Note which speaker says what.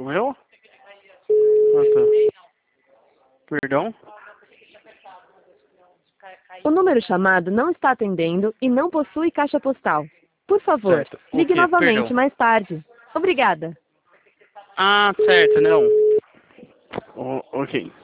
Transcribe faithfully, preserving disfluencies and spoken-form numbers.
Speaker 1: O meu? Ah, tá. Perdão?
Speaker 2: O número chamado não está atendendo e não possui caixa postal. Por favor,
Speaker 1: Certo. O
Speaker 2: ligue
Speaker 1: quê?
Speaker 2: novamente
Speaker 1: Perdão.
Speaker 2: mais tarde. Obrigada.
Speaker 1: Ah, certo, não. O- ok.